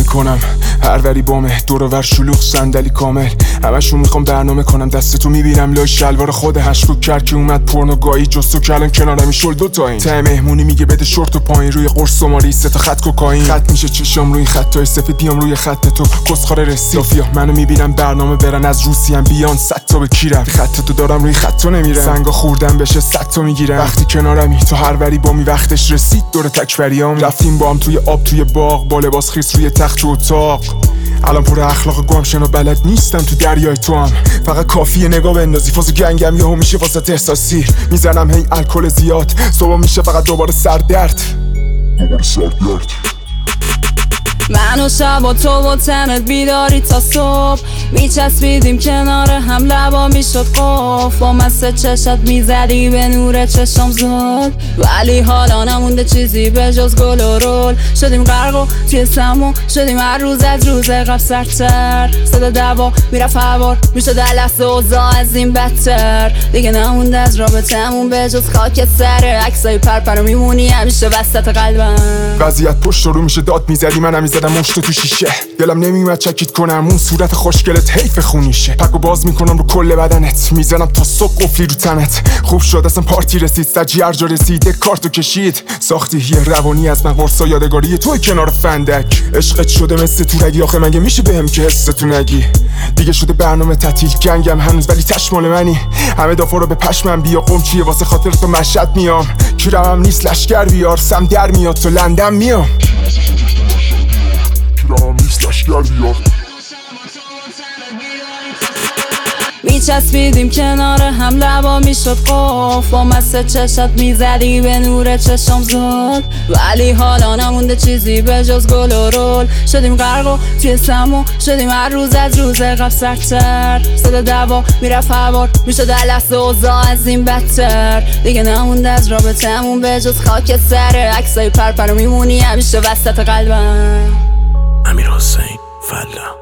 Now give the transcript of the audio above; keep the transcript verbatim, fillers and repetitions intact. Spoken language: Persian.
میکنم هر وری بامه دور و ور شلوغ صندلی کامل همشون میخوام برنامه کنم دستتو میبینم لای شلوار خود هشت کرد که اومد پورنوگاهی جستو کلم کنارمی شل دوتاییم ته مهمونی میگه بده شورت و پایین روی قرص سماری سه تا خط کوکائین خط میشه چشام روی خطای سفید بیام روی خط تو کسخاره رسی صافیا منو میبینم برنامه برن از روسی هم بیان صد تا به کیرم خط تو دارم روی خط تو نمیرم سنگا خوردم بشه صد تا میگیرم وقتی کنارمی تو هر وری بامی وقتش رسید دور تکبریام رفتیم با هم توی آب توی باغ با لباس خیس روی تخت و اتاق الان پر اخلاق گم شنو بلد نیستم تو دریای تو هم فقط کافیه نگاه بندازی فاز گنگم یهو میشه واسه احساسی میزنم هی الکل زیاد صبح میشه فقط دوباره سردرد دوباره سردرد من و شب و تو و تنت بیداری تا صبح میچسبیدیم کنار هم لبا میشد قف با مسه چشت میزدی به نور چشم زد ولی حالا نمونده چیزی به جز گل و رول شدیم غرق و توی سمو شدیم هر روز از روز قبل سرتر صدا دوا میرفت هوار میشد در لحظه اوضاع از این بدتر دیگه نمونده از رابطمون به جز خاک سر عکسای پرپر و میمونی همیشه وسط قلبم وضعیت پشت رو میشه داد میزدی منم میزدم مشت تو شیشه دلم نمیومد چکیت کنم اون صورت خوشگلت حیف خونیشه پکو باز میکنم رو کل بدنت میزنم تا صبح قفلی رو تنت خوب شد اصلا پارتی رسید سجی هر جا رسید کارتو کشید ساختی یه روانی از من قرصا یادگاری توی کنار فندک عشقت شده مثل تورگی آخه مگه میشه بهم که حستو نگی دیگه شده برنامه تعطیل جنگم هنوز ولی تشمال منی همه دافا رو به پشمم بیا قمچیه واسه خاطر تو مشهد میام کیرم نیست لشکر بیار سم در میاد تو لندن میام کیرم نیست لشکر بیار میچسبیدیم کنار هم لبا میشد قف با مسه چشت میزدی به نور چشم زد ولی حالا نمونده چیزی به جز گل و رول شدیم غرق و توی سمو شدیم هر روز از روز قبل سرتر صدا دوا میرفت هوار میشد در لحظه اوضاع از این بدتر دیگه نمونده از رابطمون به جز خاک سر عکسای پرپر و میمونی همیشه وسط قلبم. امیرحسین فلا.